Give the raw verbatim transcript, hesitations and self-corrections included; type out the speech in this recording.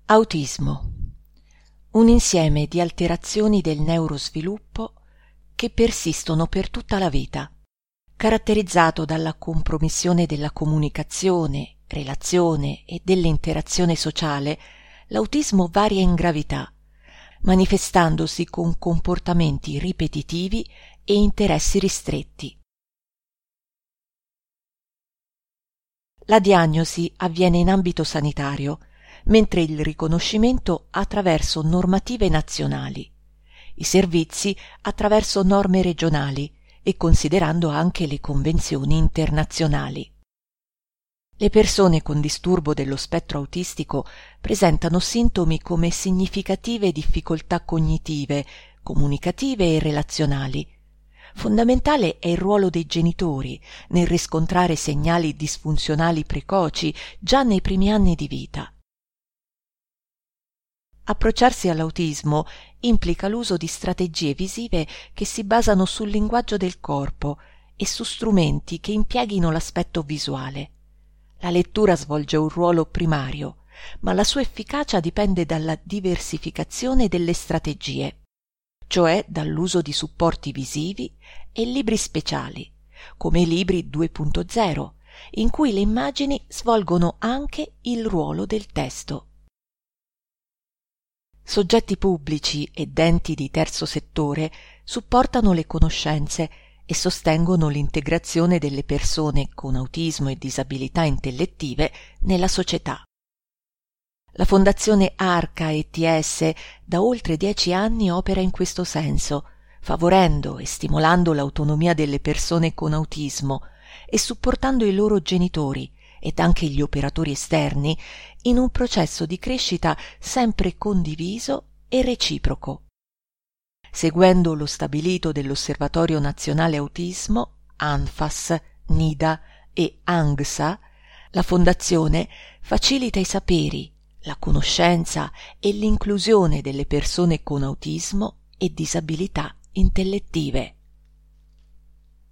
Autismo. Un insieme di alterazioni del neurosviluppo che persistono per tutta la vita, caratterizzato dalla compromissione della comunicazione, relazione e dell'interazione sociale. L'autismo varia in gravità, manifestandosi con comportamenti ripetitivi e interessi ristretti. La diagnosi avviene in ambito sanitario, mentre il riconoscimento attraverso normative nazionali, i servizi attraverso norme regionali e considerando anche le convenzioni internazionali. Le persone con disturbo dello spettro autistico presentano sintomi come significative difficoltà cognitive, comunicative e relazionali. Fondamentale è il ruolo dei genitori nel riscontrare segnali disfunzionali precoci già nei primi anni di vita. Approcciarsi all'autismo implica l'uso di strategie visive che si basano sul linguaggio del corpo e su strumenti che impieghino l'aspetto visuale. La lettura svolge un ruolo primario, ma la sua efficacia dipende dalla diversificazione delle strategie, cioè dall'uso di supporti visivi e libri speciali, come i libri due punto zero, in cui le immagini svolgono anche il ruolo del testo. Soggetti pubblici ed enti di terzo settore supportano le conoscenze e sostengono l'integrazione delle persone con autismo e disabilità intellettive nella società. La Fondazione Arca E T S da oltre dieci anni opera in questo senso, favorendo e stimolando l'autonomia delle persone con autismo e supportando i loro genitori ed anche gli operatori esterni in un processo di crescita sempre condiviso e reciproco. Seguendo lo stabilito dell'Osservatorio Nazionale Autismo, ANFAS, NIDA e ANGSA, la Fondazione facilita i saperi, la conoscenza e l'inclusione delle persone con autismo e disabilità intellettive.